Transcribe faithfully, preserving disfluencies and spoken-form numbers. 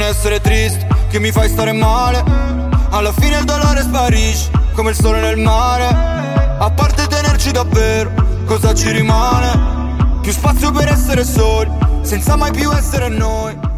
bene essere triste, che mi fai stare male. Alla fine il dolore sparisce, come il sole nel mare. A parte tenerci davvero, cosa ci rimane? Più spazio per essere soli, senza mai più essere noi.